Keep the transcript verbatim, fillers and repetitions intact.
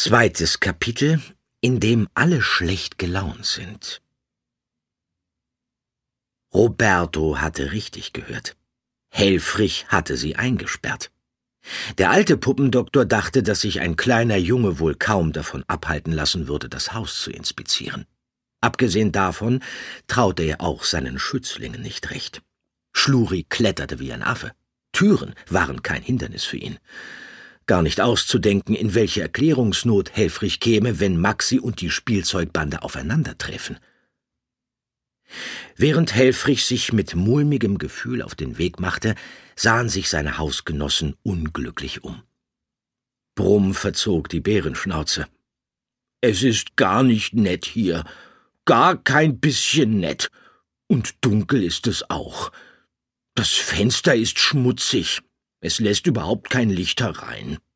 Zweites Kapitel, in dem alle schlecht gelaunt sind. Roberto hatte richtig gehört. Helfrich hatte sie eingesperrt. Der alte Puppendoktor dachte, dass sich ein kleiner Junge wohl kaum davon abhalten lassen würde, das Haus zu inspizieren. Abgesehen davon traute er auch seinen Schützlingen nicht recht. Schluri kletterte wie ein Affe. Türen waren kein Hindernis für ihn. Gar nicht auszudenken, in welche Erklärungsnot Helfrich käme, wenn Maxi und die Spielzeugbande aufeinanderträfen. Während Helfrich sich mit mulmigem Gefühl auf den Weg machte, sahen sich seine Hausgenossen unglücklich um. Brumm verzog die Bärenschnauze. »Es ist gar nicht nett hier, gar kein bisschen nett, und dunkel ist es auch. Das Fenster ist schmutzig, es lässt überhaupt kein Licht herein.«